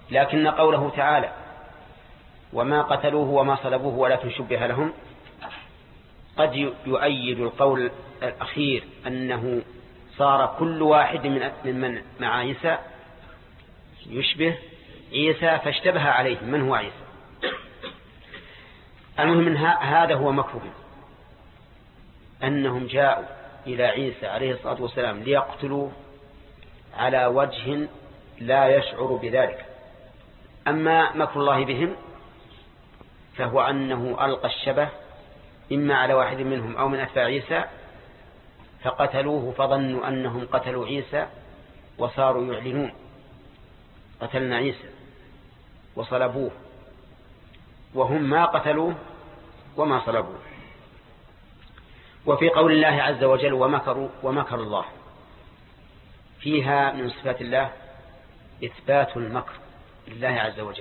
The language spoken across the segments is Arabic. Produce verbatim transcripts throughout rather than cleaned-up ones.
لكن قوله تعالى وما قتلوه وما صلبوه ولكن شبه لهم قد يؤيد القول الأخير أنه صار كل واحد من من مع عيسى يشبه عيسى فاشتبه عليه من هو عيسى. المهم هذا هو مكرهم، أنهم جاءوا إلى عيسى عليه الصلاة والسلام ليقتلوه على وجه لا يشعر بذلك. أما مكر الله بهم فهو أنه ألقى الشبه إما على واحد منهم أو من أتباع عيسى فقتلوه فظنوا أنهم قتلوا عيسى وصاروا يعلنون قتلنا عيسى وصلبوه وهم ما قتلوه وما صلبوه. وفي قول الله عز وجل ومكروا ومكر الله فيها من صفات الله إثبات المكر لله عز وجل.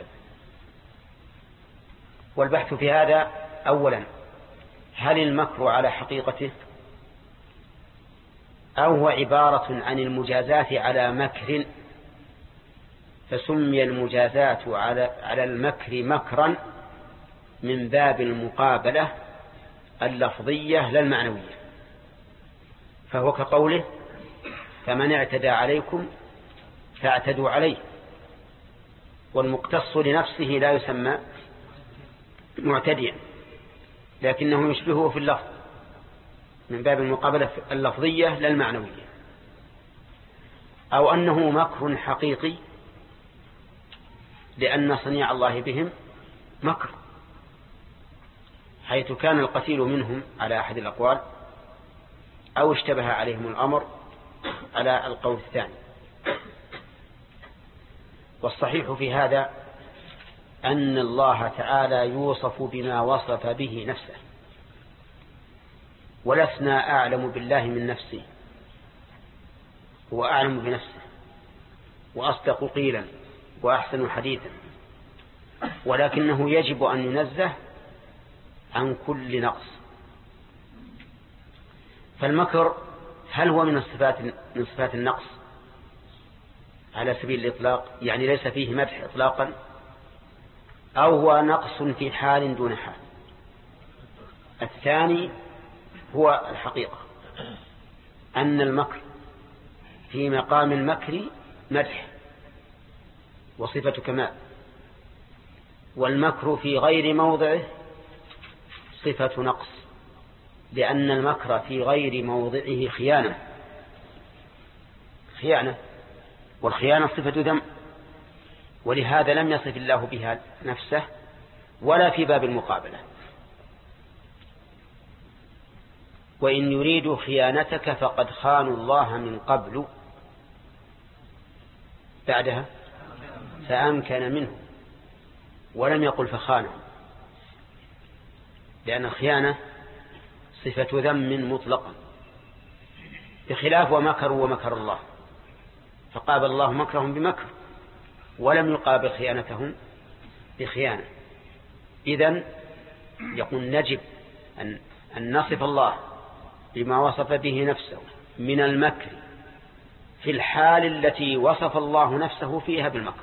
والبحث في هذا أولا هل المكر على حقيقته أو هو عبارة عن المجازات على مكر فسمي المجازات على على المكر مكرا من باب المقابلة اللفظية لا المعنوية، فهو كقوله فمن اعتدى عليكم فاعتدوا عليه، والمقتص لنفسه لا يسمى معتديا لكنه يشبهه في اللفظ من باب المقابلة اللفظية لا المعنوية. أو أنه مكر حقيقي لأن صنيع الله بهم مكر، حيث كان القتيل منهم على أحد الأقوال أو اشتبه عليهم الأمر على القول الثاني. والصحيح في هذا أن الله تعالى يوصف بما وصف به نفسه، ولسنا أعلم بالله من نفسه، هو أعلم بنفسه وأصدق قيلا وأحسن حديثا، ولكنه يجب أن ينزه عن كل نقص. فالمكر هل هو من الصفات من صفات النقص على سبيل الإطلاق، يعني ليس فيه مدح إطلاقا، أو هو نقص في حال دون حال؟ الثاني هو الحقيقة أن المكر في مقام المكر مدح وصفة كمال، والمكر في غير موضعه صفة نقص، لأن المكر في غير موضعه خيانة خيانة والخيانة صفة ذم، ولهذا لم يصف الله بها نفسه ولا في باب المقابلة. وإن يريدوا خيانتك فقد خانوا الله من قبل بعدها فأمكن منه، ولم يقل فخانهم، لأن الخيانة صفة ذم مطلقا، بخلاف ومكروا ومكر الله فقابل الله مكرهم بمكر ولم يقابل خيانتهم بخيانة. إذن يقول نجب أن, أن نصف الله بما وصف به نفسه من المكر في الحال التي وصف الله نفسه فيها بالمكر،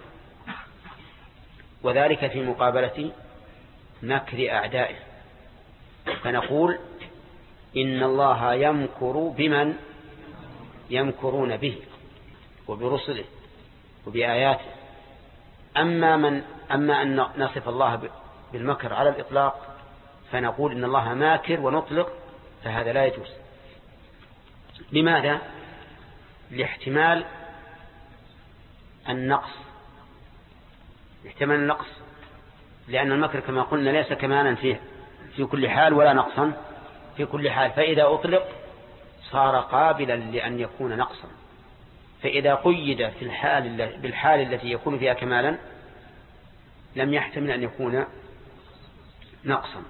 وذلك في مقابلة مكر أعدائه. فنقول إن الله يمكر بمن يمكرون به وبرسله وبآياته. أما, من أما أن نصف الله بالمكر على الإطلاق فنقول إن الله ماكر ونطلق، فهذا لا يجوز. لماذا؟ لاحتمال النقص احتمال النقص لأن المكر كما قلنا ليس كمانا فيه في كل حال ولا نقصا في كل حال، فإذا أطلق صار قابلا لأن يكون نقصا، فإذا قيد في الحال بالحال التي يكون فيها كمالا لم يحتمل أن يكون نقصا.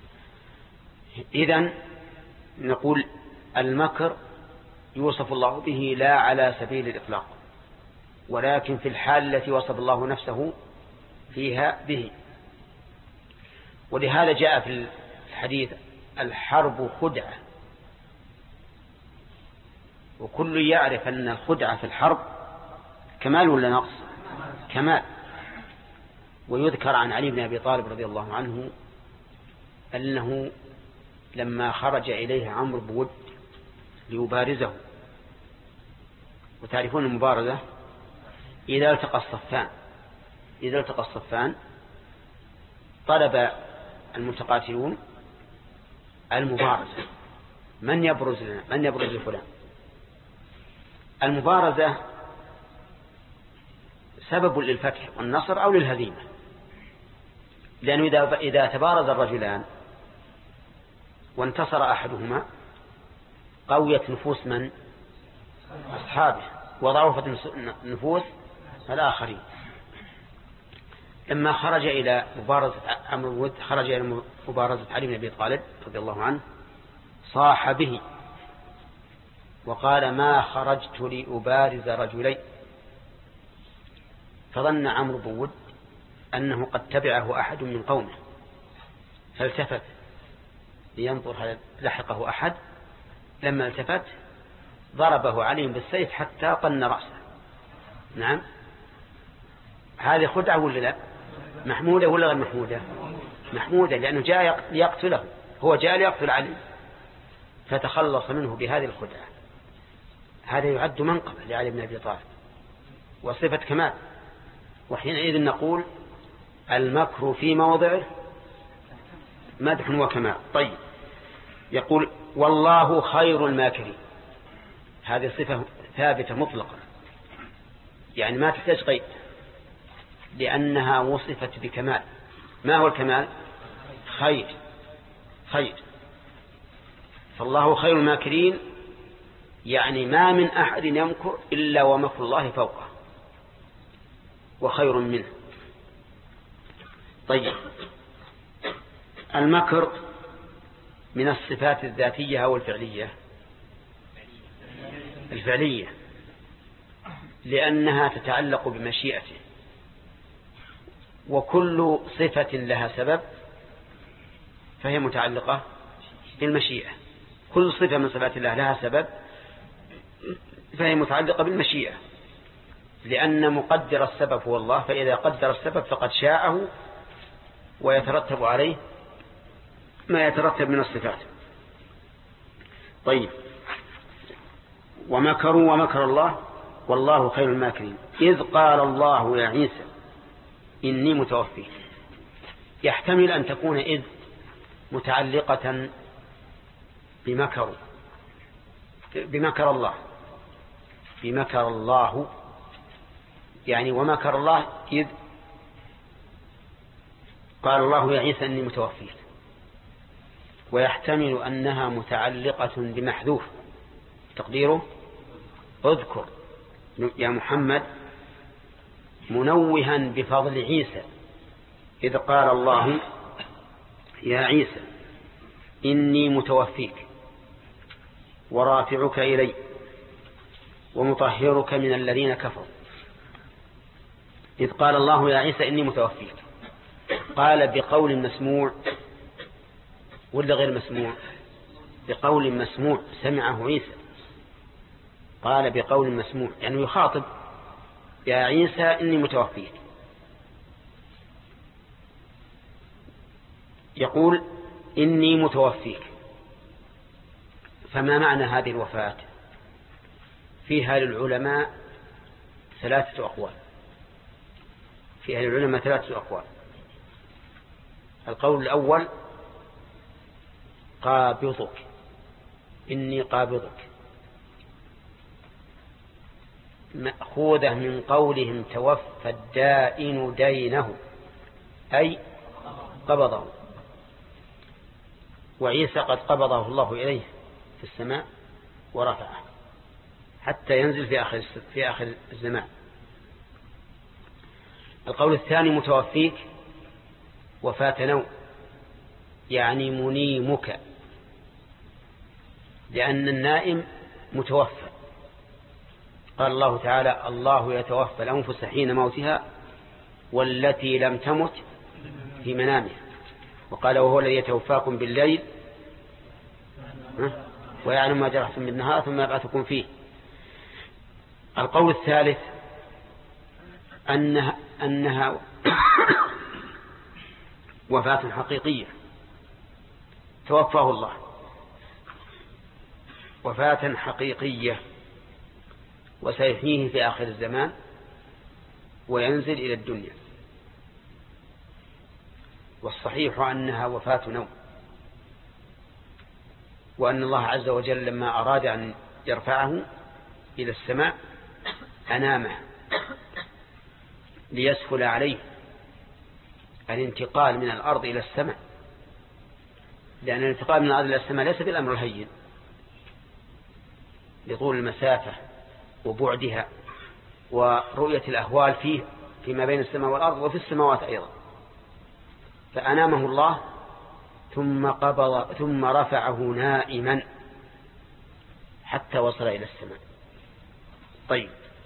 إذن نقول المكر يوصف الله به لا على سبيل الإطلاق، ولكن في الحال التي وصف الله نفسه فيها به. ولهذا جاء في الحديث الحرب خدعة، وكل يعرف أن الخدعة في الحرب كمال ولا نقص؟ كمال. ويذكر عن علي بن أبي طالب رضي الله عنه أنه لما خرج إليه عمرو بود ليبارزه، وتعرفون المبارزة إذا التقى الصفان إذا التقى الصفان طلب المتقاتلون المبارزة، من يبرز لنا من يبرز لفلان. المبارزة سبب للفتح والنصر أو للهزيمة، لأنه إذا إذا تبارز الرجلان وانتصر أحدهما قويت نفوس من أصحابه وضعفت نفوس الآخرين. لما خرج إلى مبارزة عمرو بود خرج إلى مبارزة علي بن أبي طالب رضي الله عنه صاح به وقال: ما خرجت لأبارز رجلين. فظن عمرو بود أنه قد تبعه أحد من قومه فالتفت لينظر هل لحقه أحد. لما التفت ضربه علي بالسيف حتى طن رأسه. نعم، هذه خدعة ولا لا؟ محمودة ولا غير محمودة؟ محمودة، لأنه جاء ليقتله، هو جاء ليقتل علي فتخلص منه بهذه الخدعة. هذا يعد منقبة لعلي بن أبي طالب وصفة كمال. وحينئذ نقول المكر في موضعه مدح وكمال. طيب، يقول: والله خير الماكرين. هذه صفة ثابتة مطلقة، يعني ما تحتاج قيد، لأنها وصفت بكمال. ما هو الكمال؟ خير خير. فالله خير الماكرين، يعني ما من أحد يمكر إلا ومكر الله فوقه وخير منه. طيب، المكر من الصفات الذاتية أو الفعلية؟ الفعلية، لأنها تتعلق بمشيئته، وكل صفة لها سبب فهي متعلقة بالمشيئة. كل صفة من صفات الله لها سبب فهي متعلقة بالمشيئة، لأن مقدر السبب هو الله، فإذا قدر السبب فقد شاءه ويترتب عليه ما يترتب من الصفات. طيب، ومكروا ومكر الله والله خير الماكرين. إذ قال الله يا عيسى إني متوفيك. يحتمل أن تكون إذ متعلقة بمكر بمكر الله بمكر الله يعني ومكر الله إذ قال الله يا عيسى إني متوفيك. ويحتمل أنها متعلقة بمحذوف تقديره اذكر يا محمد، منوها بفضل عيسى. إذ قال الله يا عيسى إني متوفيك ورافعك إلي ومطهرك من الذين كفروا. إذ قال الله يا عيسى إني متوفيك، قال بقول مسموع ولا غير مسموع؟ بقول مسموع سمعه عيسى. قال بقول مسموع يعني يخاطب يا عيسى إني متوفيك. يقول إني متوفيك، فما معنى هذه الوفاة؟ فيها للعلماء ثلاثة أقوال فيها للعلماء ثلاثة أقوال. القول الأول قابضك، إني قابضك، مأخوذة من قولهم توفى الدائن دينه أي قبضه، وعيسى قد قبضه الله إليه في السماء ورفعه حتى ينزل في آخر في آخر الزمان. القول الثاني متوفيك وفاة نوم، يعني منيمك، لأن النائم متوفى. قال الله تعالى الله يتوفى الأنفس حين موتها والتي لم تمت في منامها، وقال وهو الذي يتوفاكم بالليل ويعلم ما جرحتم بالنهار ثم يبعثكم فيه. القول الثالث أنها, أنها وفاة حقيقية توفاه الله وفاة حقيقية، وسيحييه في آخر الزمان وينزل إلى الدنيا. والصحيح أنها وفاة نوم، وأن الله عز وجل لما أراد أن يرفعه إلى السماء أنامه ليسهل عليه الانتقال من الأرض إلى السماء، لأن الانتقال من الأرض إلى السماء ليس بالأمر الهين لطول المسافة وبعدها ورؤية الأهوال فيه فيما بين السماء والأرض وفي السماوات أيضا. فأنامه الله ثم قبض ثم رفعه نائما حتى وصل إلى السماء. طيب،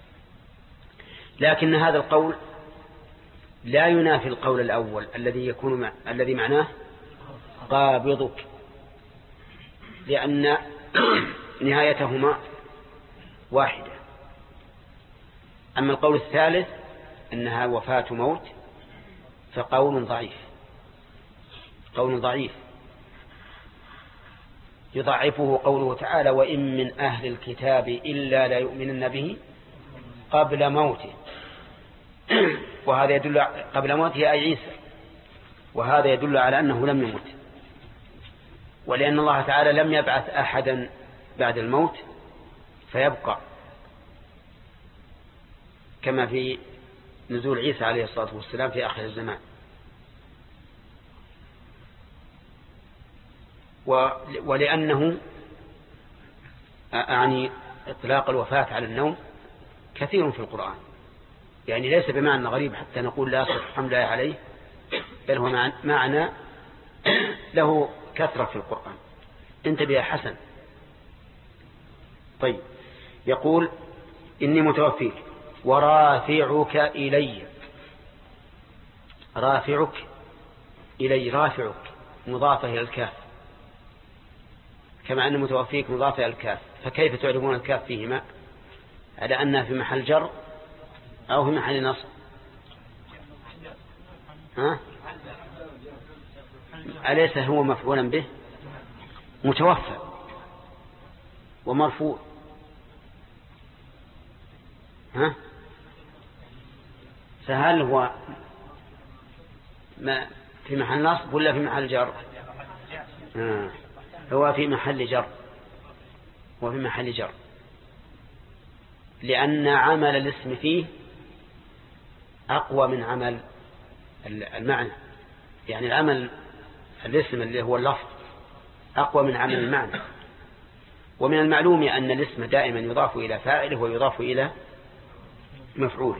لكن هذا القول لا ينافي القول الأول الذي يكون مع... الذي معناه قابضك، لأن نهايتهما واحدة. أما القول الثالث أنها وفاة موت فقول ضعيف، قول ضعيف يضعفه قوله تعالى: وإن من أهل الكتاب إلا لا يؤمنن به قبل موته. وهذا يدل قبل موته أي عيسى، وهذا يدل على أنه لم يمت، ولأن الله تعالى لم يبعث أحدا بعد الموت فيبقى، كما في نزول عيسى عليه الصلاة والسلام في آخر الزمان. ولأنه يعني إطلاق الوفاة على النوم كثير في القرآن، يعني ليس بمعنى غريب حتى نقول لا صح الحمد لله عليه، بل هو معنى له كثرة في القرآن. انتبه يا حسن. طيب، يقول: إني متوفيك ورافعك إلي. رافعك إلي، رافعك مضافة إلى الكاف، كما أن متوفيك مضافة إلى الكاف، فكيف تعلمون الكاف فيهما على أنها في محل جر أو في محل نصب؟ ها؟ أليس هو مفعولا به متوفى ومرفوع؟ ها؟ فهل هو ما في محل نصب ولا في محل جر؟ آه. هو في محل جر، وفي محل جر لأن عمل الاسم فيه أقوى من عمل المعنى، يعني العمل الاسم اللي هو اللفظ أقوى من عمل المعنى. ومن المعلوم أن الاسم دائما يضاف إلى فاعله ويضاف إلى مفعوله.